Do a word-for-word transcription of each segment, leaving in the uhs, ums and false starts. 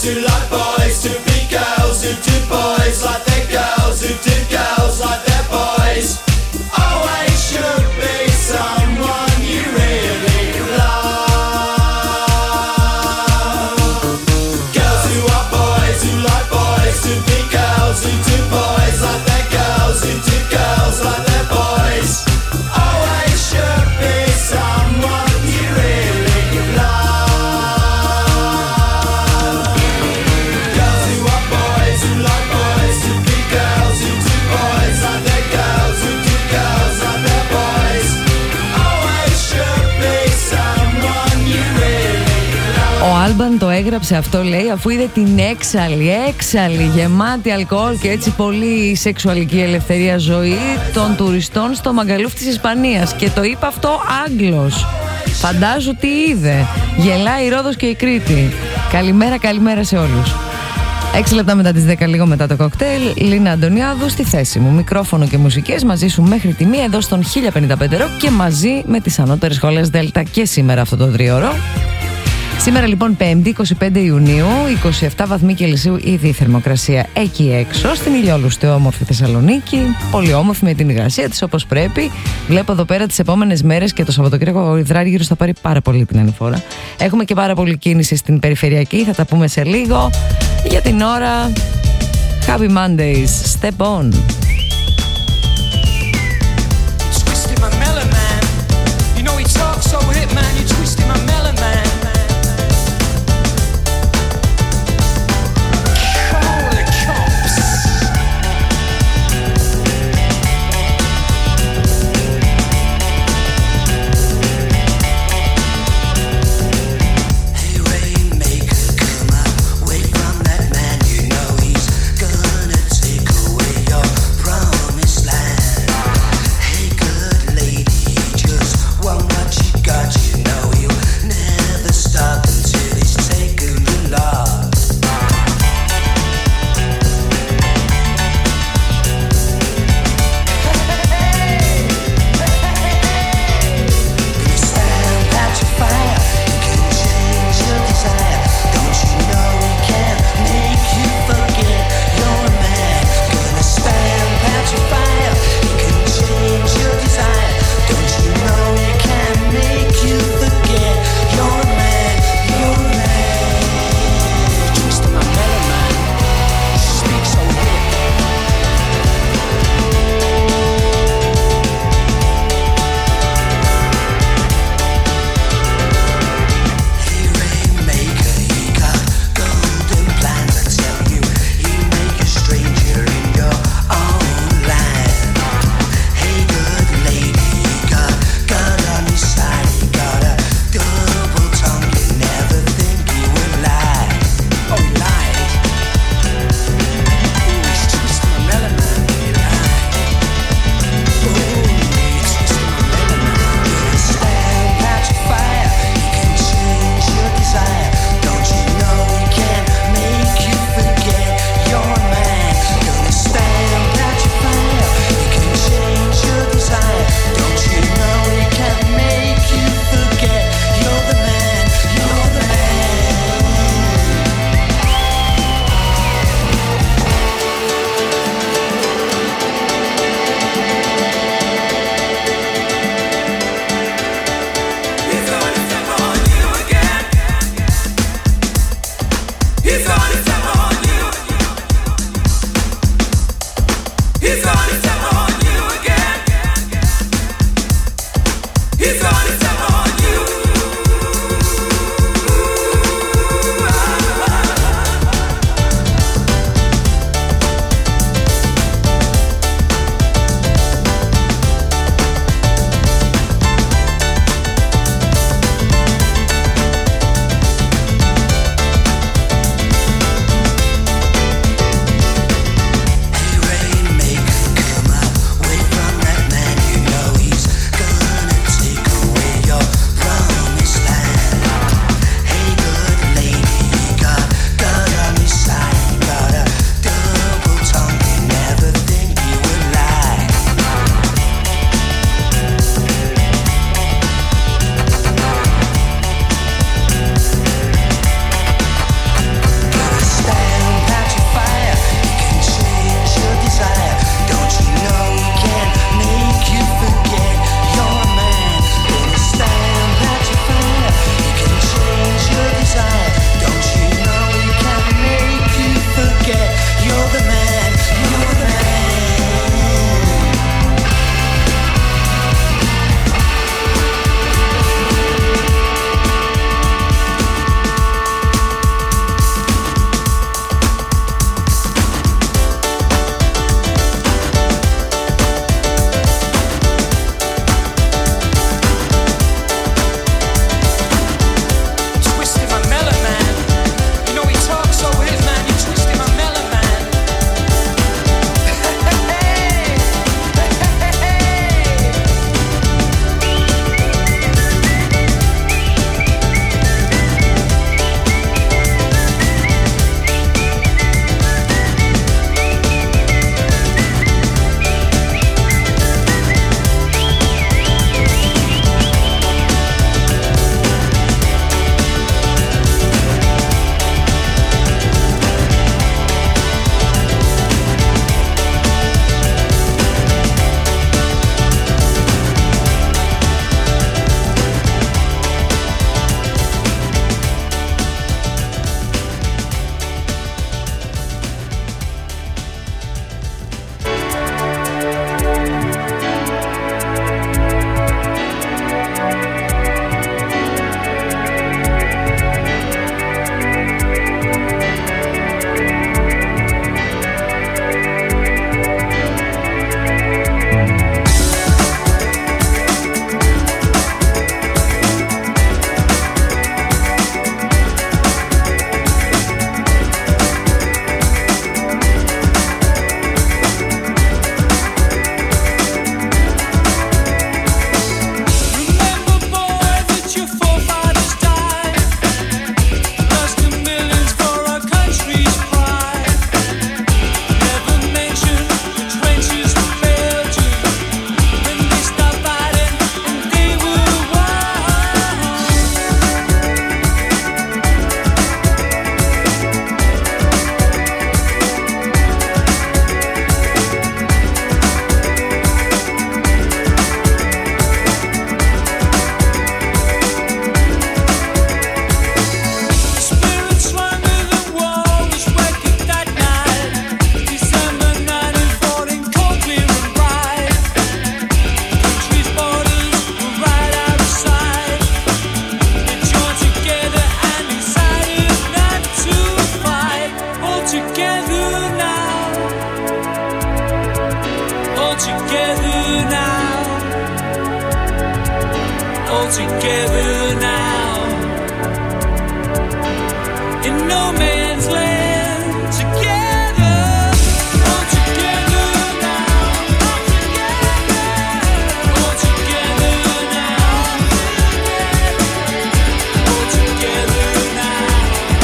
boys who like boys, who beat girls, who do boys like their girls, who do girls like their boys. Always should be someone you really love. Girls who are boys, who like boys, who beat girls, who do boys like their girls, who do girls like their boys. Always should be someone you really love. Girls who are boys, who like boys, who beat girls, who do boys like their girls, who do girls like their boys. Always should be someone you really love. Ο Άλμπαν το έγραψε αυτό, λέει, αφού είδε την έξαλλη, έξαλλη, γεμάτη αλκοόλ και έτσι πολύ σεξουαλική ελευθερία ζωή των τουριστών στο Μαγκαλούφ της Ισπανίας. Και το είπε αυτό Άγγλος. Φαντάζω τι είδε. Γελάει η Ρόδος και η Κρήτη. Καλημέρα, καλημέρα σε όλους. Έξι λεπτά μετά τις δέκα, λίγο μετά το κοκτέιλ, Λίνα Αντωνιάδου στη θέση μου. Μικρόφωνο και μουσικές μαζί σου μέχρι τη μία εδώ στον χίλια πενήντα πέντε Rock και μαζί με τις ανώτερες σχολές Δέλτα και σήμερα αυτό το τριώρο. Σήμερα λοιπόν Πέμπτη, είκοσι πέντε Ιουνίου, είκοσι επτά βαθμοί Κελσίου ήδη η θερμοκρασία εκεί έξω, στην ηλιόλουστη όμορφη Θεσσαλονίκη. Πολύ όμορφη με την υγρασία της όπως πρέπει. Βλέπω εδώ πέρα τις επόμενες μέρες και το Σαββατοκύριακο ο υδράργυρος θα πάρει πάρα πολύ την ανηφόρα. Έχουμε και πάρα πολύ κίνηση στην περιφερειακή, θα τα πούμε σε λίγο. Για την ώρα, Happy Mondays, step on. together now. In no man's land, together, all together now, all together now, all together now,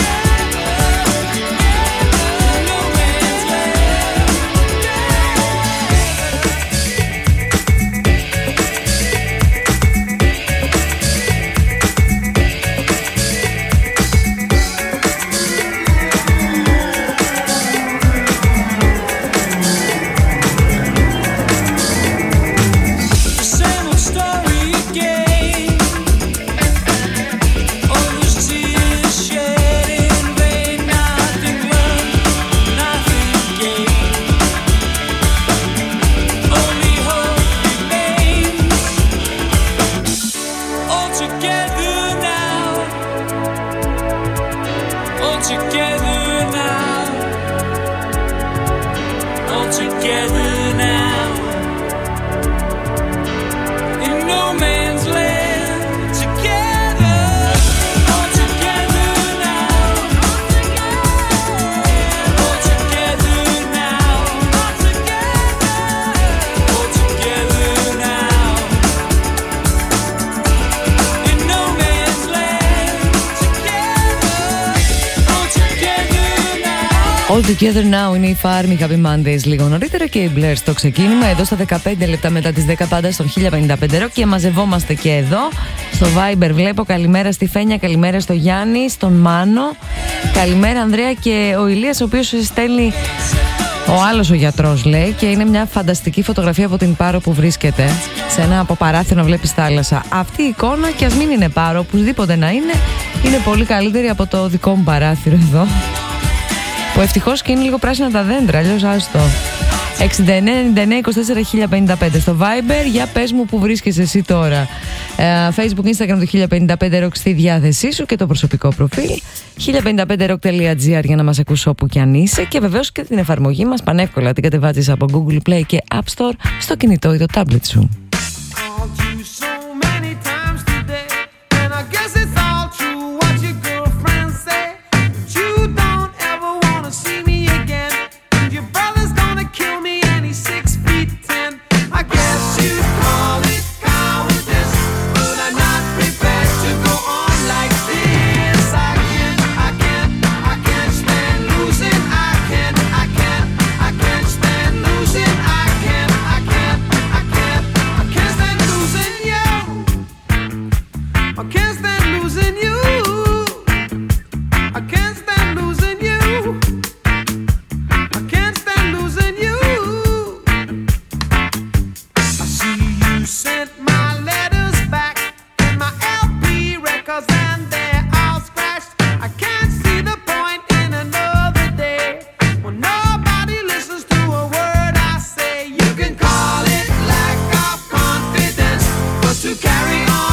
in no man's land. All Together Now είναι η Farm, Happy Mondays λίγο νωρίτερα και η Blair στο ξεκίνημα. Εδώ στα δεκαπέντε λεπτά μετά τις δέκα πάντα στον χίλια πενήντα πέντε Rock και μαζευόμαστε και εδώ. Στο Viber βλέπω καλημέρα στη Φένια, καλημέρα στο Γιάννη, στον Μάνο. Καλημέρα Ανδρέα και ο Ηλίας ο οποίος στέλνει, ο άλλος ο γιατρός λέει, και είναι μια φανταστική φωτογραφία από την Πάρο που βρίσκεται σε ένα από παράθυρο να βλέπεις θάλασσα. Αυτή η εικόνα, και ας μην είναι Πάρο, οπουδήποτε να είναι, είναι πολύ καλύτερη από το δικό μου παράθυρο εδώ, που ευτυχώς και είναι λίγο πράσινα τα δέντρα, αλλιώς άστο. εξήντα εννέα ενενήντα εννέα είκοσι τέσσερα χίλια πενήντα πέντε στο Viber. Για πες μου που βρίσκεσαι εσύ τώρα. ε, Facebook, Instagram του χίλια πενήντα πέντε Rock στη διάθεσή σου και το προσωπικό προφίλ χίλια πενήντα πέντε rock τελεία gr για να μας ακούς όπου κι αν είσαι. Και βεβαίως και την εφαρμογή μας πανεύκολα την κατεβάζεις από Google Play και App Store στο κινητό ή το tablet σου.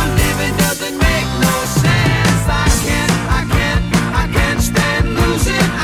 Losing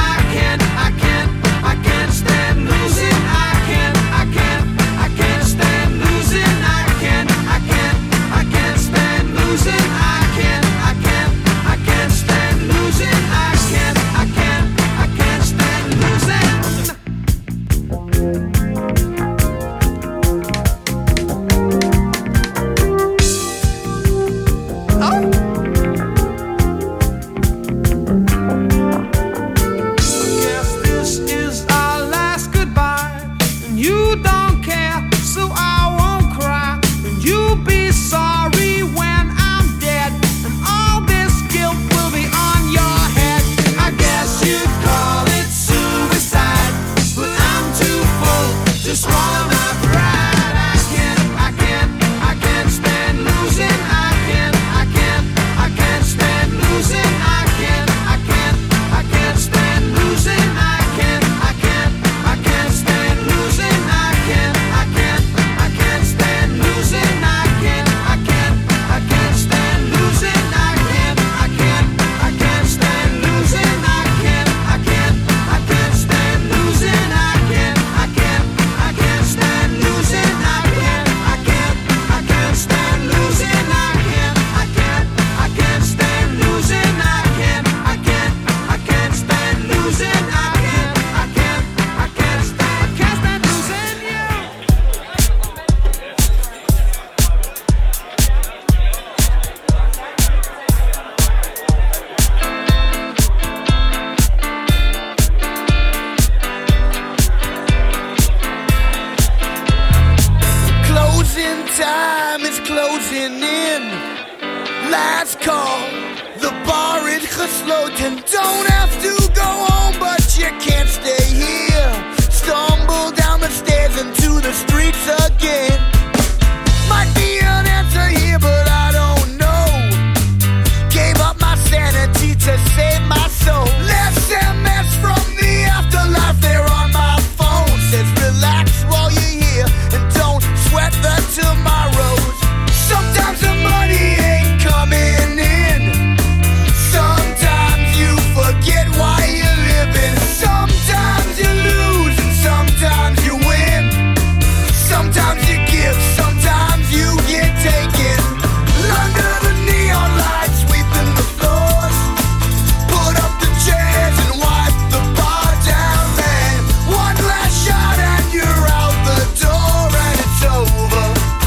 floating. Don't have to go home, but you can't stay here. Stumble down the stairs into the streets again. Might be an answer here, but I don't know. Gave up my sanity to save my soul. Left M S from the afterlife, they're on my phone. Says relax while you're here and don't sweat the tomorrows. Sometimes the money ain't coming in. Sometimes you forget why you're living. Sometimes you lose and sometimes you win. Sometimes you give, sometimes you get taken. Under the neon lights, sweeping the floors. Put up the chairs and wipe the bar down, man. One last shot and you're out the door and it's over.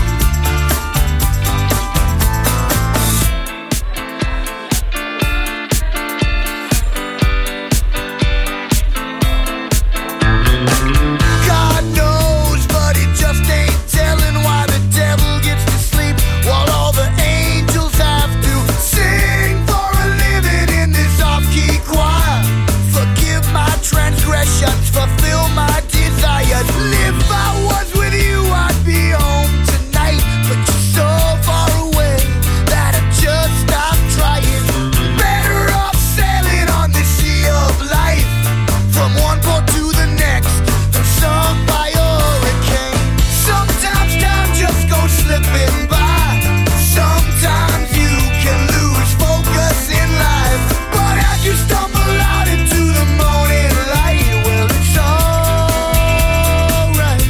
God knows, but he just ain't telling why the devil gets to sleep while all the angels have to sing for a living in this off-key choir. Forgive my transgressions, fulfill my desires. If I was with you, I'd be home tonight, but you're so far away that I just stopped trying. Better off sailing on the sea of life, from one port to the next, than sunk by a hurricane. Sometimes time just goes slipping by. Sometimes you can lose focus in life, but as you stumble out into the morning light, well, it's alright.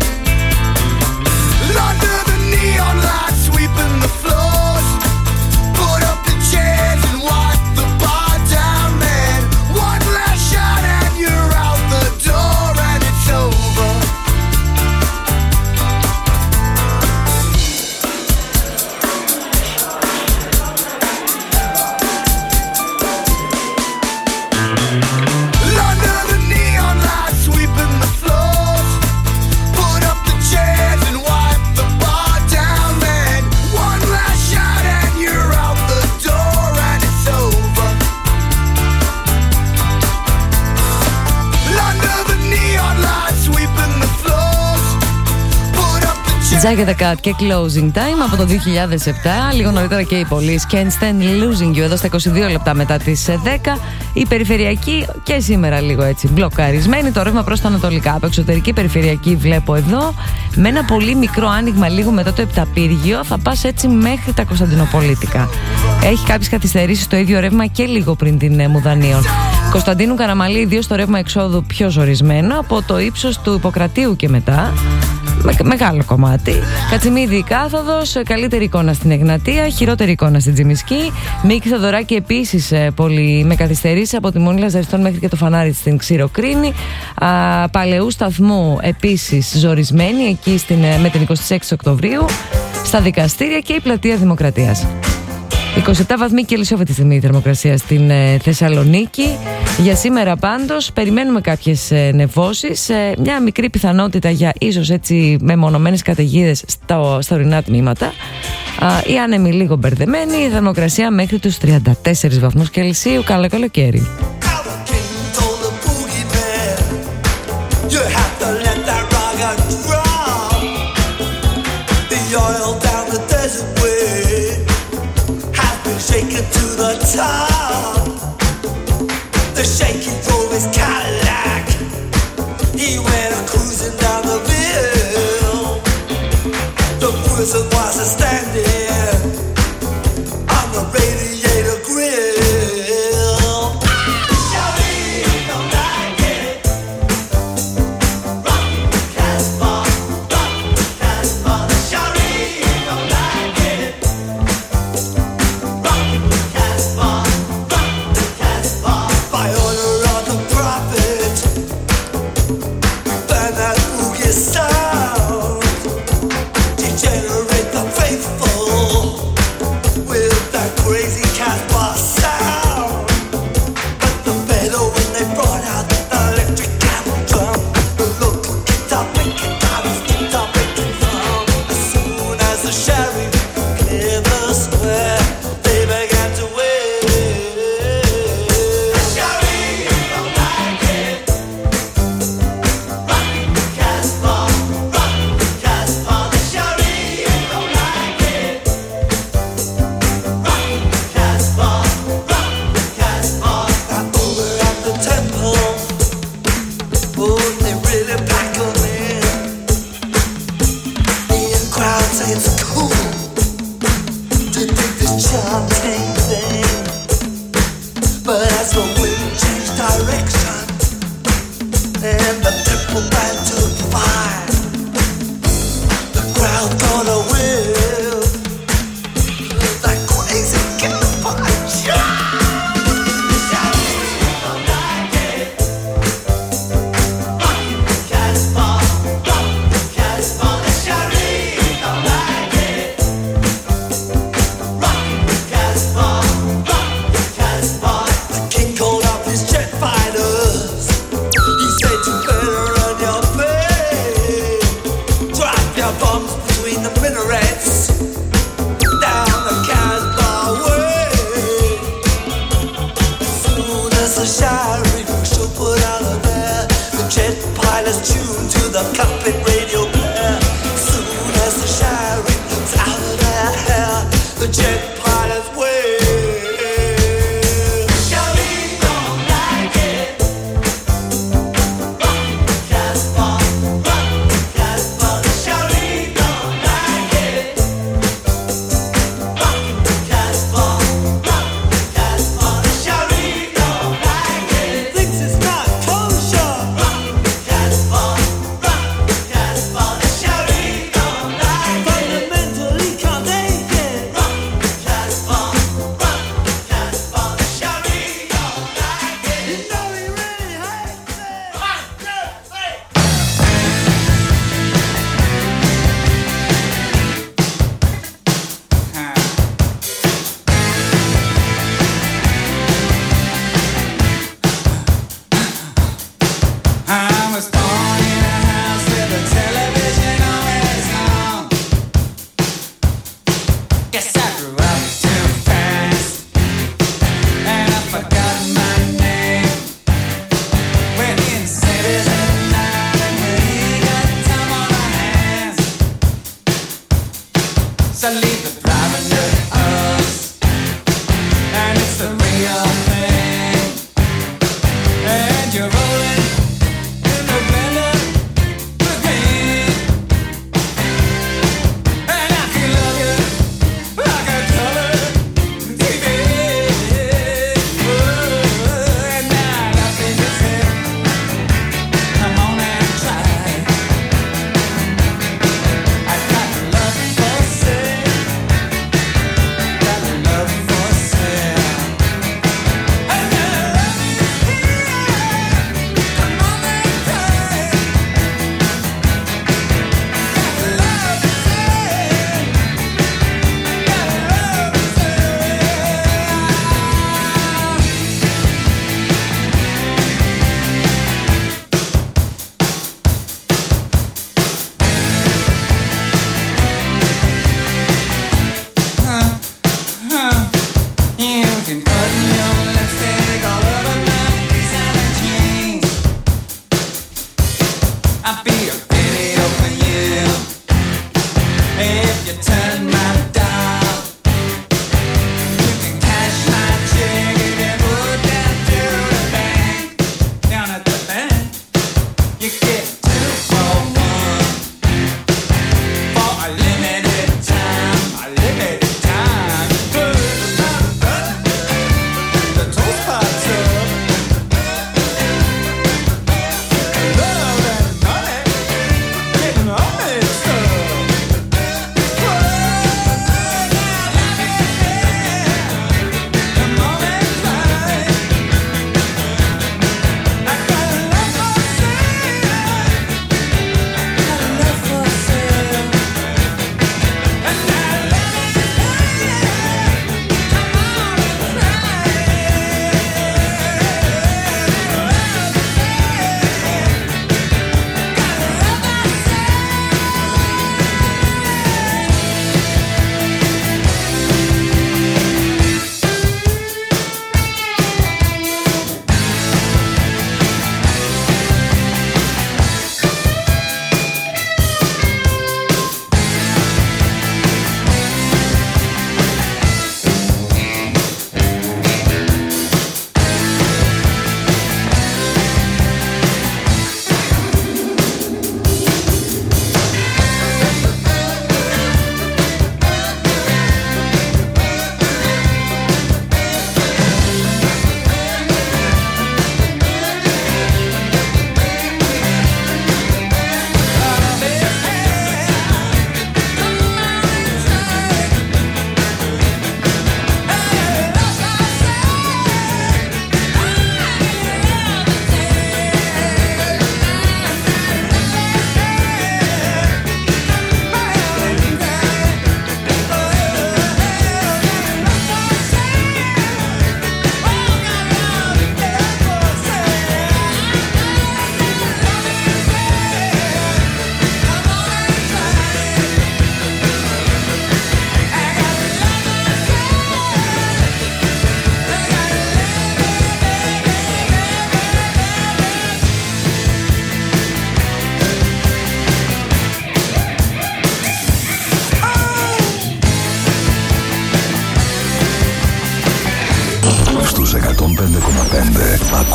Under the neon lights, sweeping the floors. Put up the chairs and wipe the bar down, man. One last shot and you're out the door and it's over. Under the neon lights, sweeping the floors. Put up the chairs and wipe the bar down, man. One last shot and you're out the door and it's over. Under the neon lights, sweeping the floors. Put up the chairs. Jack the Cat και Closing Time από το δύο χιλιάδες επτά. Λίγο νωρίτερα και η Police. Can't Stand Losing You εδώ στα είκοσι δύο λεπτά μετά τις δέκα. Η περιφερειακή και σήμερα λίγο έτσι μπλοκαρισμένη. Το ρεύμα προς τα ανατολικά. Από εξωτερική περιφερειακή βλέπω εδώ. Με ένα πολύ μικρό άνοιγμα λίγο μετά το Επταπύργιο θα πας έτσι μέχρι τα Κωνσταντινοπολίτικα. Έχει κάποιες καθυστερήσεις στο ίδιο ρεύμα και λίγο πριν την ε, Μουδανίων. Κωνσταντίνου Καραμαλή, ιδίως στο ρεύμα εξόδου πιο ζορισμένο. Από το ύψος του Ιπποκρατίου και μετά. Με, μεγάλο κομμάτι. Κατσιμίδη κάθοδος, καλύτερη εικόνα στην Εγνατία, χειρότερη εικόνα στην Τζιμισκή. Μίκη Θεοδωράκη επίσης πολύ με καθυστερήσεις από τη Μονή Λαζαριστών μέχρι και το φανάρι στην Ξηροκρίνη. Α, Παλαιού σταθμού επίσης ζορισμένη εκεί στην, με την εικοστή έκτη Οκτωβρίου. Στα δικαστήρια και η Πλατεία Δημοκρατίας. είκοσι επτά βαθμοί Κελσίου αυτή τη στιγμή η θερμοκρασία στην ε, Θεσσαλονίκη. Για σήμερα πάντως περιμένουμε κάποιες ε, νεφώσεις, ε, μια μικρή πιθανότητα για ίσως έτσι μεμονωμένες καταιγίδες στα, στα ορεινά τμήματα. Ε, οι άνεμοι λίγο μπερδεμένοι, η θερμοκρασία μέχρι τους τριάντα τέσσερις βαθμούς Κελσίου. Καλό καλοκαίρι. Shaking to the top. The shaky drove his Cadillac. He went cruising down the hill. The person was standing on the radiator grill. Shawty, don't like it. Rock the Casbah, rock the Casbah. Shawty, don't like it. By order of the prophet, burn that boogie sound, degenerate the faithful. the cockpit radio player. Soon as the shine comes out of their hair, the jet pilots wail. Charlie don't like it. Rock Casbah, rock Casbah. Charlie don't like it. Rock Casbah, rock Casbah. Charlie don't like it. Thinks it's not kosher. Rock Casbah, rock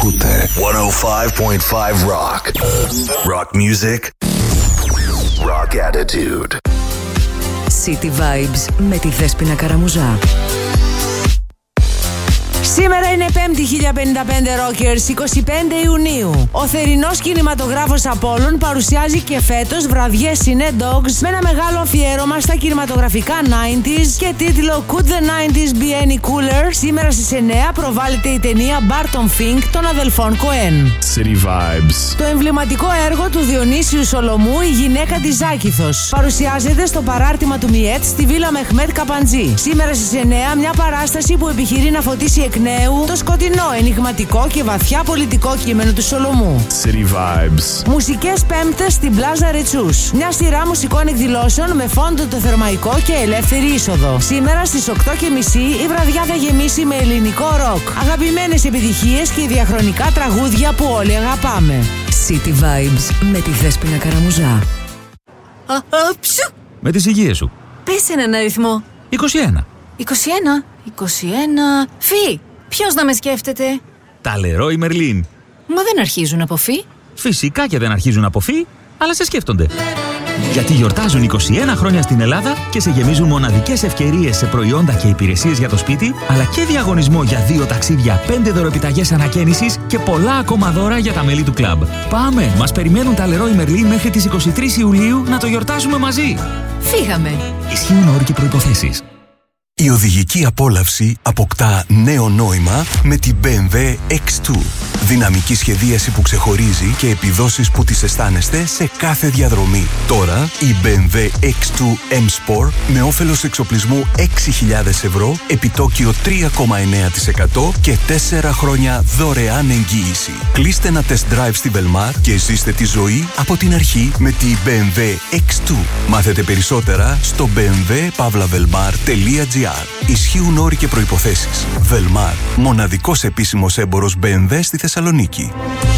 Ακούτε εκατόν πέντε κόμμα πέντε Rock. Rock music. Rock attitude. City Vibes με τη Δέσποινα Καραμουζά. Σήμερα είναι Πέμπτη, χίλια πενήντα πέντε Rockers, εικοστή πέμπτη Ιουνίου. Ο θερινός κινηματογράφος Απόλλων παρουσιάζει και φέτος βραδιές Cine Dogs με ένα μεγάλο αφιέρωμα στα κινηματογραφικά ενενήντα και τίτλο Could the nineties be any cooler? Σήμερα στις εννιά προβάλλεται η ταινία Barton Fink των αδελφών Κοέν. City Vibes. Το εμβληματικό έργο του Διονύσιου Σολομού, η γυναίκα της Ζάκηθος, παρουσιάζεται στο παράρτημα του Μιέτ στη Βίλα Μεχμέτ Καπαντζή. Σήμερα στις εννιά μια παράσταση που επιχειρεί να φωτίσει εκ νέου το σκοτεινό, ενιγματικό και βαθιά πολιτικό κείμενο του Σολομού. City Vibes. Μουσικές Πέμπτες στην Πλάζα Ρετσούς. Μια σειρά μουσικών εκδηλώσεων με φόντο το Θερμαϊκό και ελεύθερη είσοδο. Σήμερα στις οκτώ και μισή η βραδιά θα γεμίσει με ελληνικό ροκ, αγαπημένες επιτυχίες και διαχρονικά τραγούδια που όλοι αγαπάμε. City Vibes με τη Δέσποινα Καραμουζά. Α, α, ψου. Με τις υγείες σου. Πες έναν αριθμό. είκοσι ένα. είκοσι ένα. είκοσι ένα. Φι. Ποιος να με σκέφτεται? Τα Leroy Merlin. Μα δεν αρχίζουν από φι. Φυσικά και δεν αρχίζουν από φι, αλλά σε σκέφτονται. Γιατί γιορτάζουν είκοσι ένα χρόνια στην Ελλάδα και σε γεμίζουν μοναδικές ευκαιρίες σε προϊόντα και υπηρεσίες για το σπίτι, αλλά και διαγωνισμό για δύο ταξίδια, πέντε δωρεπιταγές ανακαίνησης και πολλά ακόμα δώρα για τα μέλη του κλαμπ. Πάμε! Μας περιμένουν τα Leroy Merlin μέχρι τις εικοστή τρίτη Ιουλίου να το γιορτάσουμε μαζί. Φύγαμε. Ισχύουν όροι και προϋποθέσεις. Η οδηγική απόλαυση αποκτά νέο νόημα με την μπι εμ ντάμπλιου εξ δύο. Δυναμική σχεδίαση που ξεχωρίζει και επιδόσεις που τις αισθάνεστε σε κάθε διαδρομή. Τώρα η μπι εμ ντάμπλιου εξ δύο M Sport με όφελος εξοπλισμού έξι χιλιάδες ευρώ, επιτόκιο τρία κόμμα εννέα τοις εκατό και τέσσερα χρόνια δωρεάν εγγύηση. Κλείστε ένα test drive στην Belmar και ζήστε τη ζωή από την αρχή με τη μπι εμ ντάμπλιου εξ δύο. Μάθετε περισσότερα στο μπι εμ ντάμπλιου παύλα βελμάρ τελεία τζι άρ. Ισχύουν όροι και προϋποθέσεις. Velmar, μοναδικός επίσημος έμπορος μπι εμ ντάμπλιου στη Θεσσαλονίκη.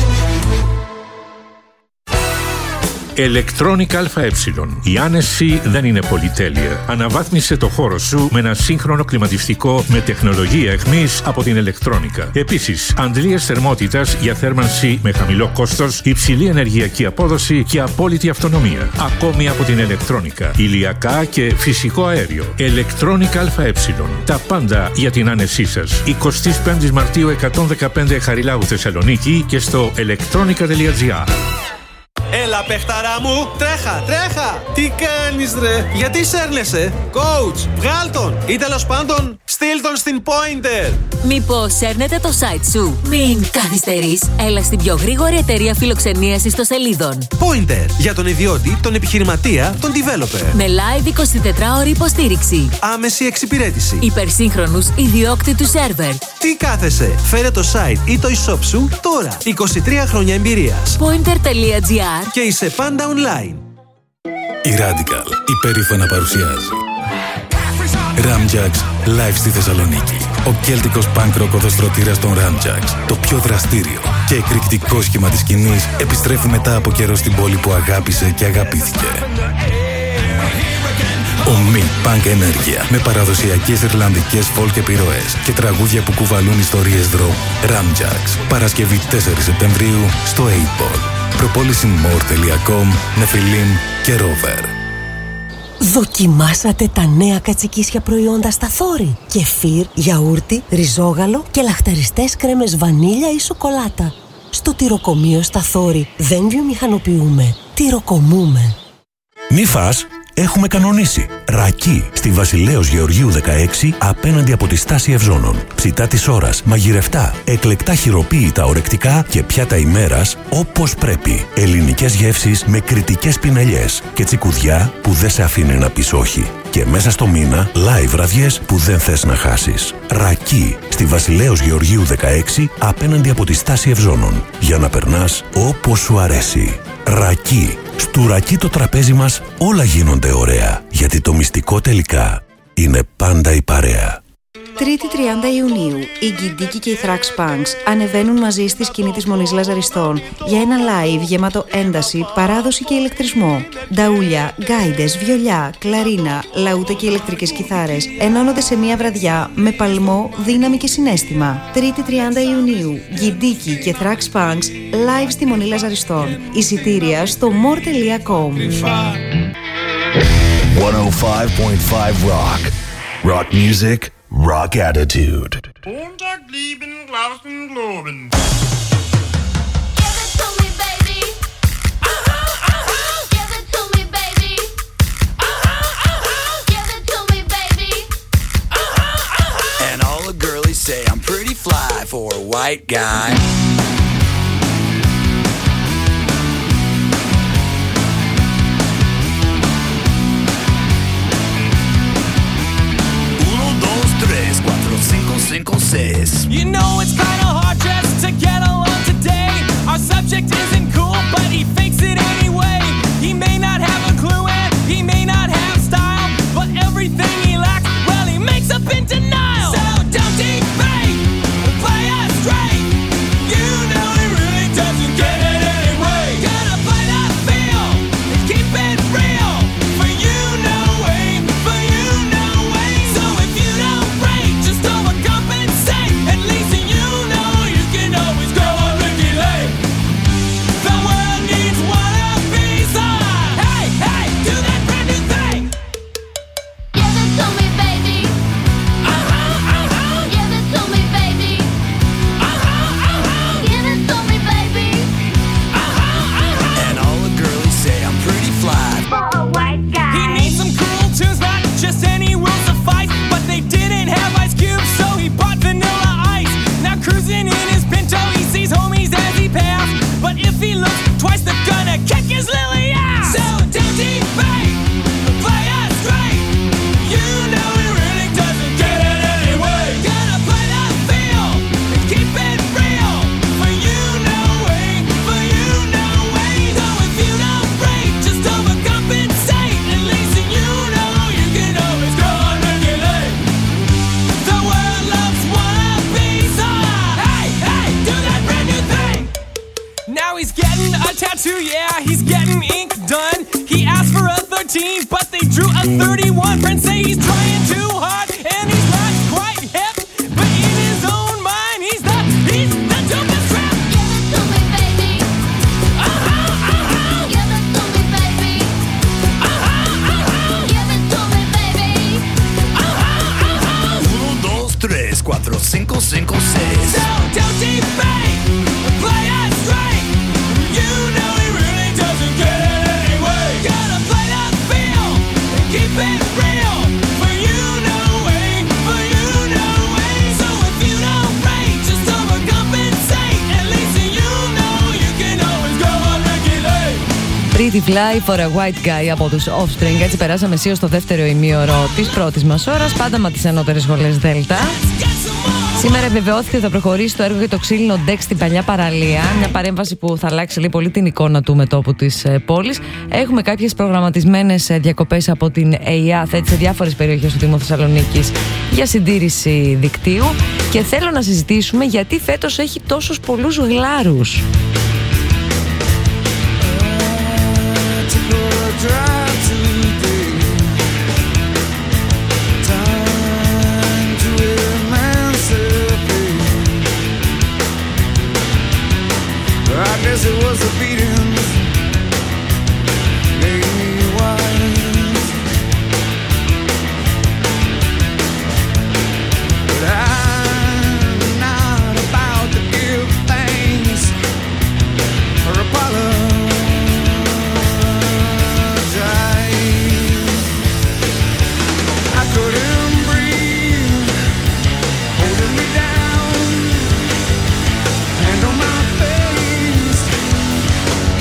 Electronic ΑΕ. Η άνεση δεν είναι πολυτέλεια. Αναβάθμισε το χώρο σου με ένα σύγχρονο κλιματιστικό με τεχνολογία εχμής από την Electronica. Επίσης, αντλίες θερμότητας για θέρμανση με χαμηλό κόστος, υψηλή ενεργειακή απόδοση και απόλυτη αυτονομία. Ακόμη από την Electronica. Ηλιακά και φυσικό αέριο. Electronic ΑΕ. Τα πάντα για την άνεσή σας. εικοστή πέμπτη Μαρτίου εκατόν δεκαπέντε Χαριλάου Θεσσαλονίκη και στο electronica τελεία τζι άρ. Έλα παιχταρά μου, τρέχα, τρέχα! Τι κάνεις ρε, γιατί σέρνεσαι? Coach, βγάλ τον ή τέλος πάντων στείλ τον στην Pointer. Μήπως σέρνετε το site σου? Μην καθυστερείς, έλα στην πιο γρήγορη εταιρεία φιλοξενίας ιστοσελίδων. Pointer, για τον ιδιώτη, τον επιχειρηματία, τον developer. Με live εικοσιτετράωρη υποστήριξη. Άμεση εξυπηρέτηση. Υπερσύγχρονους ιδιόκτητους σερβερ. Τι κάθεσαι, φέρε το site ή το e-shop σου τώρα. είκοσι τρία χρόνια εμπειρίας. Pointer τελεία τζι άρ και είσαι πάντα online. Η Radical υπερήφανα παρουσιάζει Ramjax live στη Θεσσαλονίκη. Ο κέλτικος punk rock οδοστρωτήρας των Ramjax, το πιο δραστήριο και εκρηκτικό σχήμα της σκηνής, επιστρέφει μετά από καιρό στην πόλη που αγάπησε και αγαπήθηκε. Ομή punk ενέργεια με παραδοσιακές ιρλανδικές folk επιρροές και τραγούδια που κουβαλούν ιστορίες δρόμου. Ramjax, Παρασκευή τέσσερις Σεπτεμβρίου στο eight ball. Προπόληση more τελεία com, Νεφιλίν και Rover. Δοκιμάσατε τα νέα κατσικίσια προϊόντα στα Θόρη? Κεφίρ, γιαούρτι, ριζόγαλο και λαχταριστές κρέμες βανίλια ή σοκολάτα. Στο τυροκομείο στα Θόρη δεν βιομηχανοποιούμε, τυροκομούμε. Μη φας, έχουμε κανονίσει. Ρακί στη Βασιλέως Γεωργίου δεκαέξι απέναντι από τη στάση Ευζώνων. Ψητά της ώρας, μαγειρευτά, εκλεκτά χειροποίητα ορεκτικά και πιάτα ημέρας όπως πρέπει. Ελληνικές γεύσεις με κριτικές πινελιές και τσικουδιά που δεν σε αφήνει να πεις όχι. Και μέσα στο μήνα, live βραδιές που δεν θες να χάσεις. Ρακί στη Βασιλέως Γεωργίου δεκαέξι απέναντι από τη στάση Ευζώνων. Για να περνάς όπως σου αρέσει. Ρακί. Στου Ρακί το τραπέζι μας όλα γίνονται ωραία. Γιατί το μυστικό τελικά είναι πάντα η παρέα. Τρίτη τριάντα Ιουνίου, οι Γκιντίκοι και οι Thrax Punks ανεβαίνουν μαζί στη σκηνή της Μονής Λαζαριστών για ένα live γεμάτο ένταση, παράδοση και ηλεκτρισμό. Νταούλια, γκάιντες, βιολιά, κλαρίνα, λαούτα και ηλεκτρικές κιθάρες ενώνονται σε μια βραδιά με παλμό, δύναμη και συναίσθημα. Τρίτη τριάντα Ιουνίου, Γκιντίκοι και Thrax Punks live στη Μονή Λαζαριστών. Εισιτήρια στο more τελεία com. εκατόν πέντε κόμμα πέντε Rock. Rock music, rock attitude. And all the girlies say I'm pretty fly for a white guy. You know it's kinda hard just to get along today. Our subject isn't cool, but he fakes it anyway. He may not have a clue and he may not have style, but everything he lacks, well, he makes up in denial. So don't debate, play us straight. You know he really doesn't get it anyway. Gotta play that feel and keep it real. For you know way, for you know way. So if you don't break, just overcompensate. At least you know you can always go on Ricky Lake. The world needs one of these on. Hey, hey, do that brand new thing. Give it to me, baby. Uh-huh, uh-huh. Give it to me, baby. Uh-huh, uh-huh. Give it to me, baby. Uh-huh, uh-huh. And all the girlies say I'm pretty fly For a white guy. He needs some cool tunes, not just any will suffice. But they didn't have Ice Cube, so he bought Vanilla Ice. Now cruising in his Pinto, he sees homies as he passed. But if he looks twice, they're gonna kick his lily ass. So don't debate, play us straight. You know he really doesn't get it anyway. Gotta play that feel and keep it real. For you know way, for you know way. So if you don't break, just overcompensate. At least you know you can always go on regulate. The world loves one of these on. Hey, hey, do that brand new thing. Now he's getting a tattoo, yeah, he's getting ink done. He asked for a thirteen, but they drew a thirty-one. Friends say he's trying too hard, and he's not quite hip. But in his own mind, he's the, he's the dopest rap. Give it to me, baby. Uh-huh, uh-huh. Give it to me, baby. Uh-huh, uh-huh. Give it to me, baby. Uh-huh, uh-huh. Uno, dos, tres, cuatro, cinco, cinco, seis. So don't debate, play us straight. You know he really doesn't get it anyway. Gotta play that feel and keep it real. For you know way, for you know way. So if you don't break, just overcompensate. At least you know you can always go on regulate. Pretty Fly for a White Guy από τους Offspring. Έτσι περάσαμε αισίως στο δεύτερο ημίωρο της πρώτης μας ώρας, πάντα με τις ανώτερες σχολές Δέλτα. Σήμερα επιβεβαιώθηκε ότι θα προχωρήσει το έργο για το ξύλινο ντεκ στην παλιά παραλία. Μια παρέμβαση που θα αλλάξει λίγο πολύ την εικόνα του μετώπου της πόλης. Έχουμε κάποιες προγραμματισμένες διακοπές από την ΕΙΑΘ σε διάφορες περιοχές του Δήμου Θεσσαλονίκης για συντήρηση δικτύου. Και θέλω να συζητήσουμε γιατί φέτος έχει τόσους πολλούς γλάρους. I guess it was the beatings made me wise. But I'm not about to give thanks or apologize. I couldn't breathe, holding me down, hand on my face.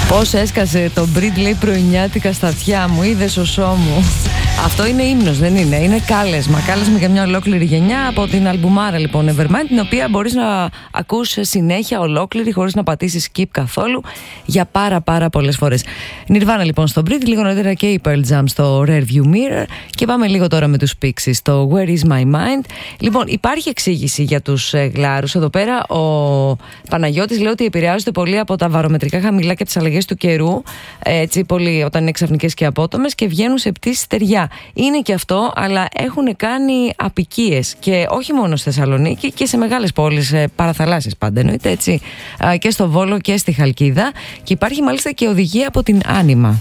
Πώς έσκασε το Μπριντ, λέει, πρωινιάτικα στα αυτιά μου, είδες οσό μου. Αυτό είναι ύμνος, δεν είναι, είναι κάλεσμα. Κάλεσμα για μια ολόκληρη γενιά από την αλμπουμάρα, λοιπόν, Nevermind, την οποία μπορείς να ακούς συνέχεια ολόκληρη χωρίς να πατήσεις skip καθόλου για πάρα πάρα πολλές φορές. Nirvana, λοιπόν, στο Μπριντ, λίγο νωρίτερα και η Pearl Jam στο Rearview Mirror, και πάμε λίγο τώρα με τους Pixies στο Where Is My Mind. Λοιπόν, υπάρχει εξήγηση για τους ε, γλάρους. Εδώ πέρα ο Παναγιώτης λέει ότι επηρεάζονται πολύ από τα βαρομετρικά χαμηλά και τις αλλαγές του καιρού, έτσι πολύ όταν είναι ξαφνικές και απότομες, και βγαίνουν σε πτήσεις στεριά. Είναι και αυτό, αλλά έχουν κάνει απικίες, και όχι μόνο στη Θεσσαλονίκη, και σε μεγάλες πόλεις, παραθαλάσσιες πάντα εννοείται, έτσι, και στο Βόλο και στη Χαλκίδα, και υπάρχει μάλιστα και οδηγία από την Άνιμα.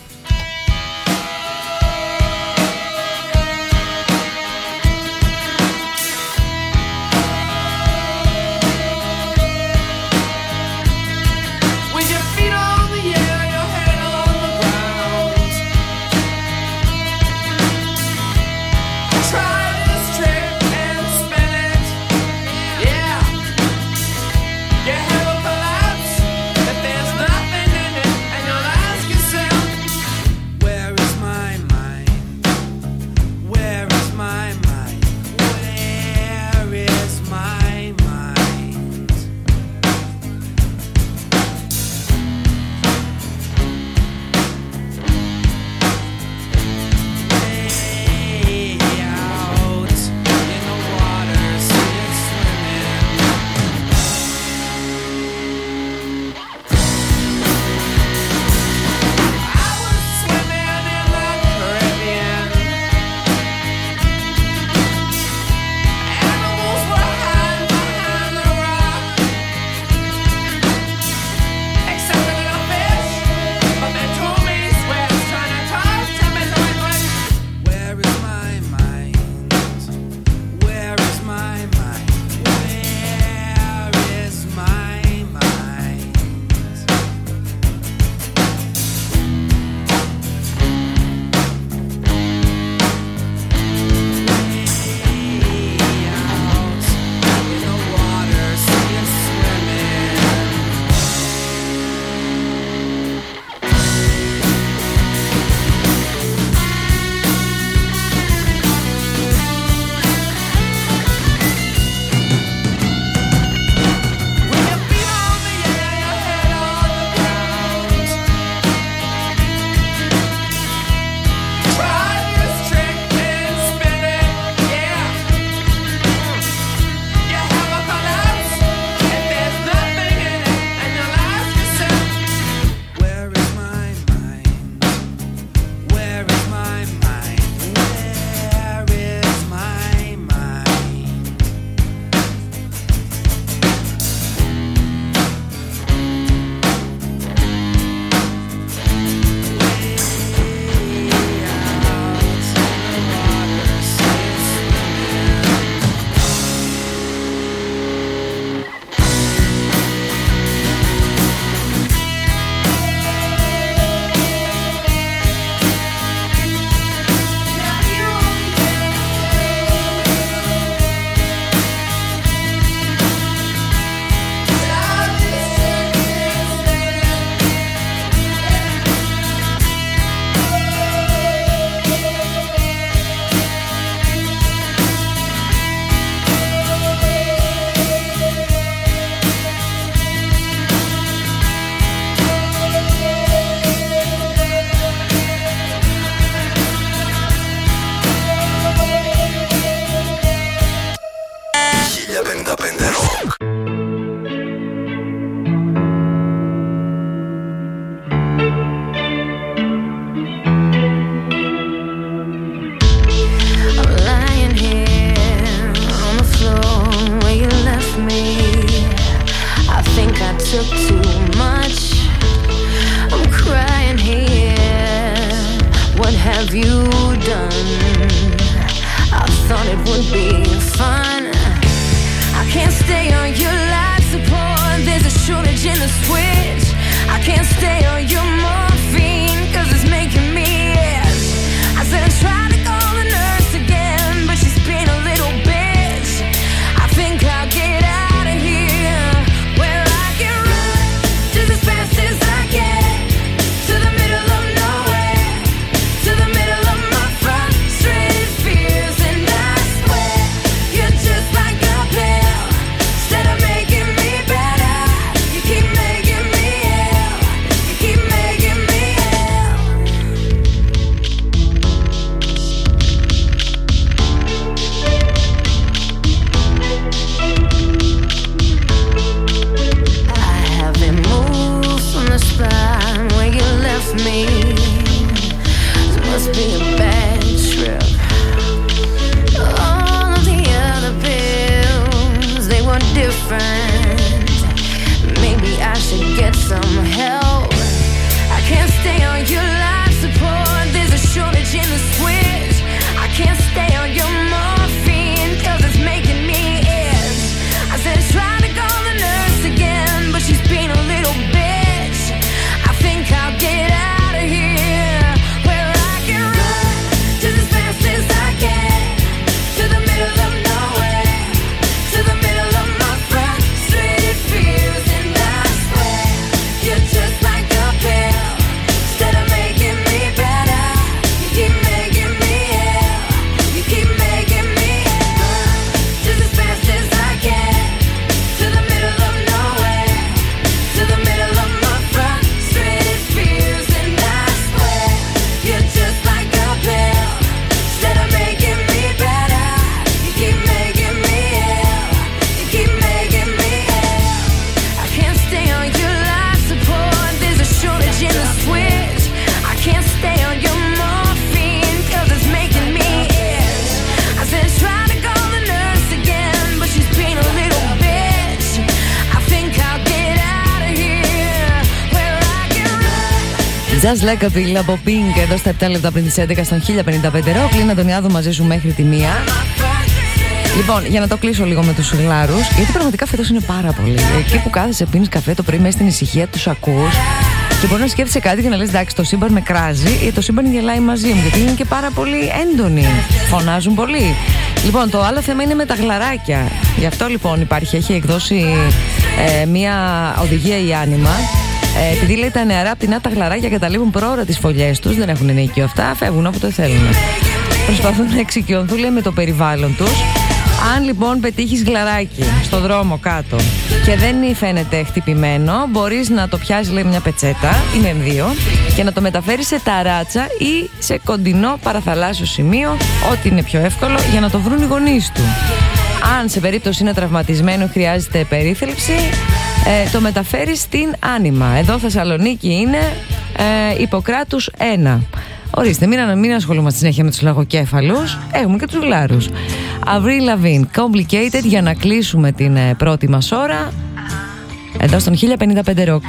Just Like a Pill από Pink εδώ στα επτά λεπτά πριν τις έντεκα στον χίλια πενήντα πέντε Rock. Λίνα Αντωνιάδου μαζί σου μέχρι τη μία. Λοιπόν, για να το κλείσω λίγο με τους γλάρους, γιατί πραγματικά φέτος είναι πάρα πολύ. Εκεί που κάθεσαι, πίνεις καφέ το πρωί μέσα στην ησυχία, τους ακούς και μπορεί να σκέφτεσαι κάτι και να λες εντάξει, το σύμπαν με κράζει ή το σύμπαν γελάει μαζί μου, γιατί είναι και πάρα πολύ έντονοι. Φωνάζουν πολύ. Λοιπόν, το άλλο θέμα είναι με τα γλαράκια. Γι' αυτό λοιπόν υπάρχει, έχει εκδώσει ε, μια οδηγία η Άνιμα. Ε, επειδή λέει τα νεαρά πτηνά τα γλαράκια καταλήγουν πρόωρα τις φωλιές τους, δεν έχουν ενίκιο αυτά, φεύγουν όποτε θέλουν. Προσπαθούν να εξοικειωθούν λέει, με το περιβάλλον τους. Αν λοιπόν πετύχεις γλαράκι στο δρόμο κάτω και δεν φαίνεται χτυπημένο, μπορείς να το πιάσεις λέει μια πετσέτα ή με δύο και να το μεταφέρεις σε ταράτσα ή σε κοντινό παραθαλάσσιο σημείο, ό,τι είναι πιο εύκολο για να το βρουν οι γονείς του. Αν σε περίπτωση είναι τραυματισμένο χρειάζεται περίθαλψη, ε, το μεταφέρεις στην Άνιμα. Εδώ Θεσσαλονίκη είναι ε, Ιπποκράτους ένα. Ορίστε, μην, μην ασχολούμαστε συνέχεια με τους λαγοκέφαλους. Έχουμε και τους γλάρους. Avril Lavigne, Complicated, για να κλείσουμε την ε, πρώτη μας ώρα εδώ στον χίλια πενήντα πέντε Rock.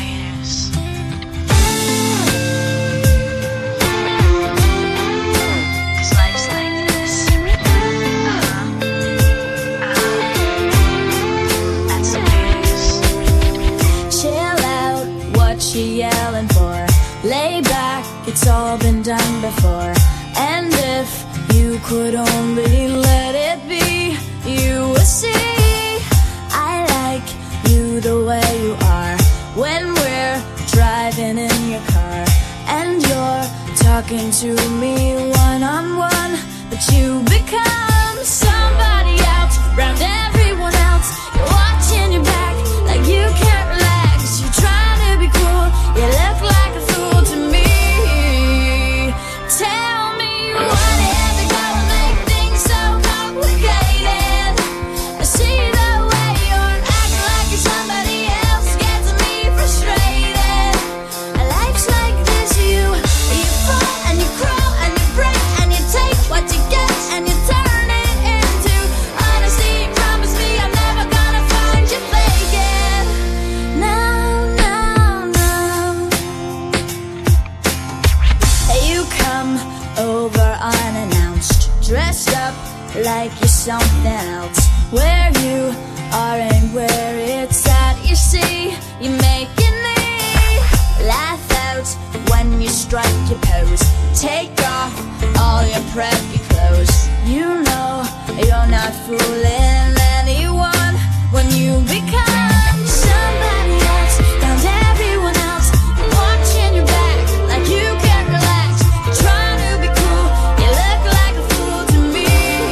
It's all been done before. And if you could only let it be, you would see I like you the way you are. When we're driving in your car and you're talking to me one on one, but you become somebody else round everyone else. You're watching your back like you can't relax. You're trying to be cool, you look like a fool to me. Tell me what is it gonna make things so complicated? I see the way you're acting like you're somebody else gets me frustrated. Life's like this, you you fall and you crawl and you break and you take what you get and you turn it into honesty. Promise me I'm never gonna find you faking. No, no, no. You come over unannounced, dressed up like you're something else. Where you are and where it's at, you see, you're making me laugh out when you strike your pose. Take off all your preppy clothes. You know you're not fooling anyone when you become somebody else around everyone else. Watching your back like you can't relax. You're trying to be cool, you look like a fool to me.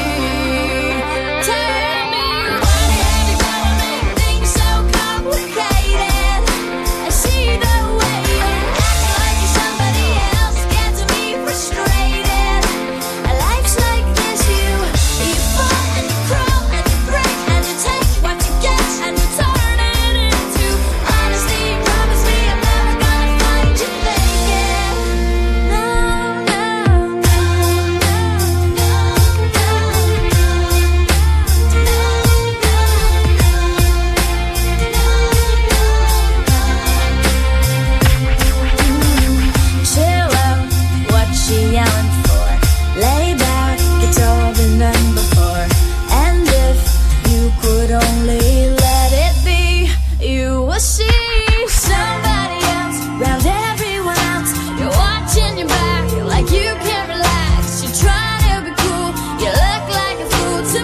Tell me what is it gonna make things so complicated? I see the way you're acting like you're somebody else gets me frustrated. Life's like this, you you fall and you crawl and you break and you take what you get and you turn it into honesty. Promise me I'm never gonna find you faking. No, no, no, chill out, what she yelling